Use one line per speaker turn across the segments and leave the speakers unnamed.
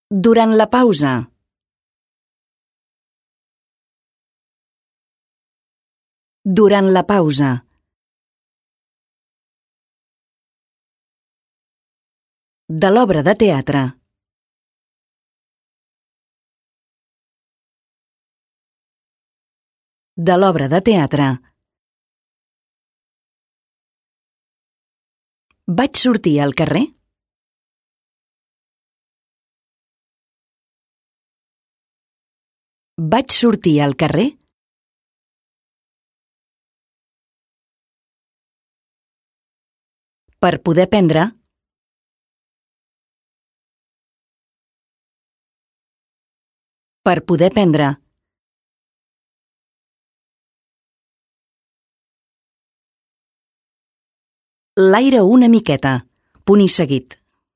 Durant la pausa. Durant la pausa. De l'obra de teatre. De l'obra de teatre. Vaig sortir al carrer? Vaig sortir al carrer? Per poder prendre. Per poder prendre. L'aire una miqueta. Punt i seguit.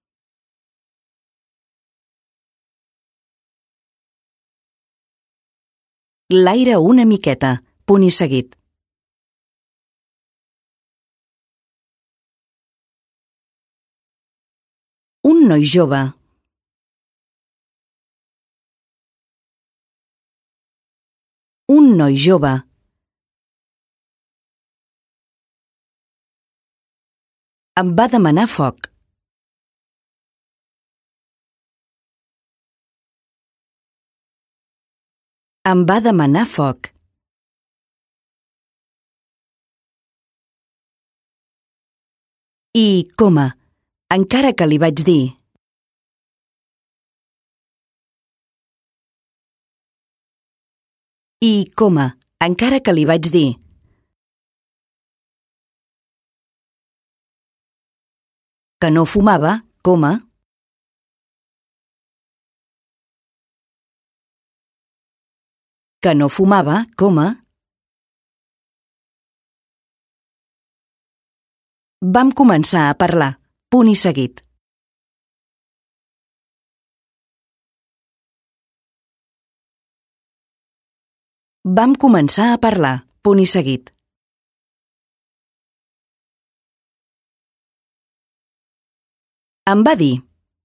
L'aire una miqueta. Punt i seguit. Un noi jove. Un noi jove. Em va demanar foc. Em va demanar foc. I, coma, encara que li vaig dir. I, coma, encara que li vaig dir. Que no fumava, coma. Que no fumava, coma. Vam començar a parlar. Punt i seguit. Vam començar a parlar. Punt i seguit. Em va dir.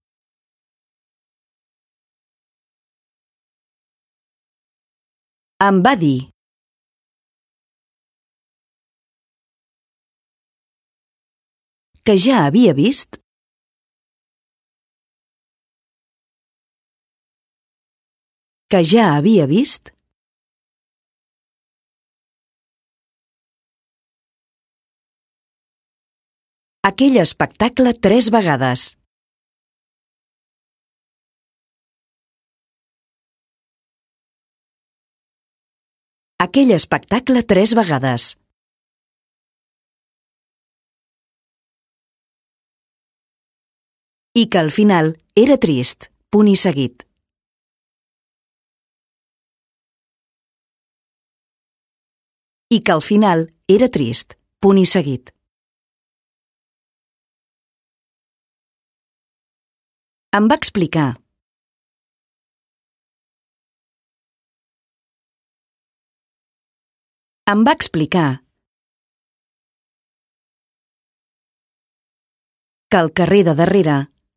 Em va dir. Que ja havia vist. Que ja havia vist. Aquell espectacle 3 vegades. Aquell espectacle 3 vegades. I que al final era trist. Punt i seguit. I que al final era trist. Punt i seguit. Em va explicar. Em va explicar que al carrer de darrere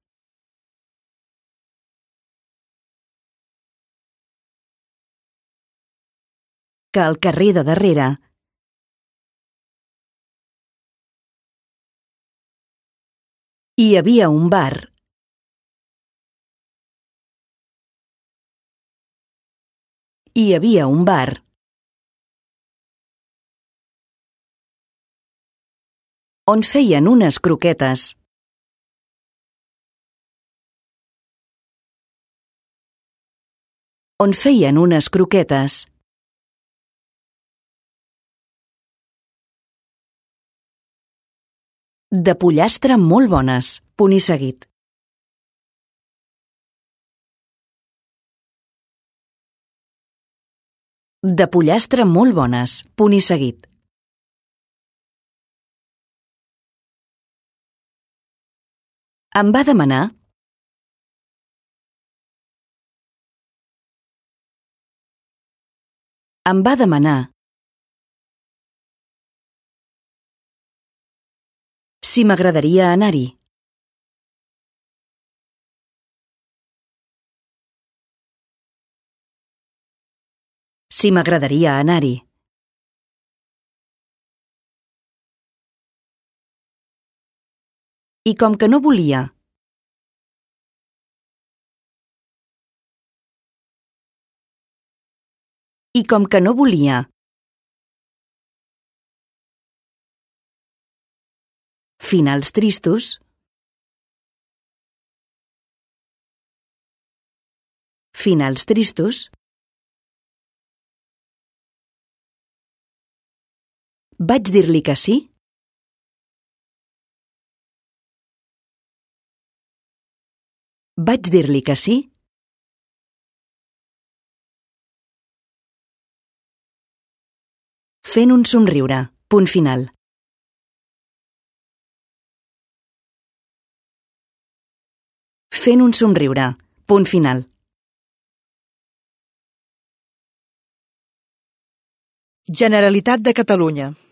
hi havia un bar. Hi havia un bar. On feien unes croquetes. On feien unes croquetes. De pollastre molt bones. Punt i seguit. De pollastre molt bones. Punt i seguit. Em va demanar. Em va demanar. Si m'agradaria anar-hi. Si m'agradaria anar-hi. I com que no volia. I com que no volia. Finals tristos. Finals tristos. Vaig dir-li que sí. Vaig dir-li que sí. Fent un somriure. Punt final. Fent un somriure. Punt final.
Generalitat de Catalunya.